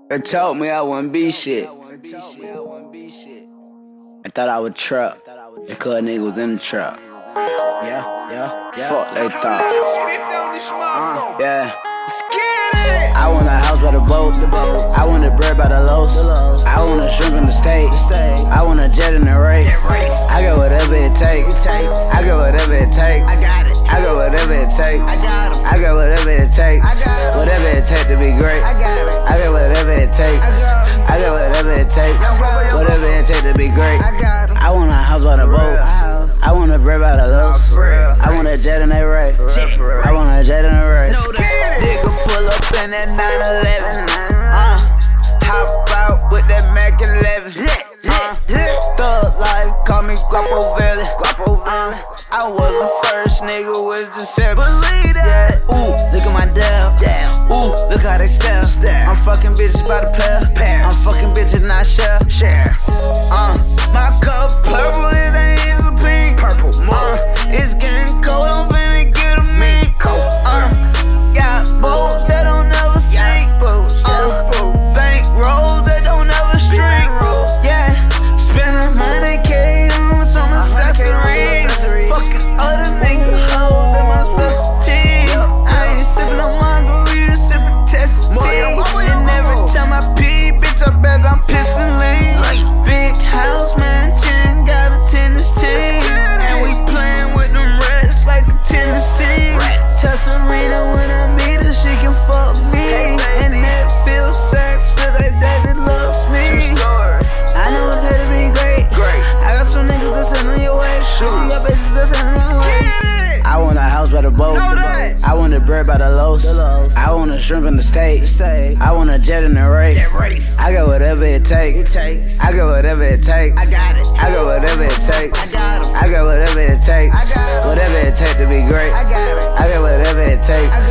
They told me I wouldn't be shit. I thought I would trap because nigga was in the trap. Yeah. Fuck they thought. Yeah. I want a house by the boat. I want a bread by the loaf. I want a shrimp in the steak. I want a jet in the race. I got whatever it takes. I got whatever it takes. I got whatever it takes. I got whatever it takes. Whatever it takes to be great. I got whatever it takes. I got whatever it takes. Whatever it takes to be great. I want a house by the boat. I want a bread by the loaf. I want a jet in the race. I want a jet in the race. Nigga pull up in that 911. Hop out with that Mac 11. Thug life, call me Guapo Valley. I was the first nigga with the seven. Yeah. Ooh, look at my dab. Ooh, look how they stare. I'm fucking bitches by the pair. I'm fucking bitches not share. My cup purple, it ain't easy pink. It's getting cold, I'm finna get a mink. Got boats that don't never sink. Bank rolls that don't never string. Yeah, spend 100K on some accessories. Fucking other niggas hoes, that my specialty. I ain't sippin' no margarita, sippin' test tea. And every time I pee, bitch, I bet I'm pissin' lean. Big house mansion, got a tennis team. And we playin' with them reds like a tennis team. Tell Serena when I meet her, she can fuck me. And that feels sex, feel like daddy loves me. I know it's here to be great. I got some niggas that send on your way. You got bitches that send on your way. I want a house by the boat. I want a bread by the loaf. I want a shrimp in the steak. I want a jet in the race. I got whatever it takes. I got whatever it takes. I got whatever it takes. I got whatever it takes. Whatever it takes to be great. I got whatever it takes.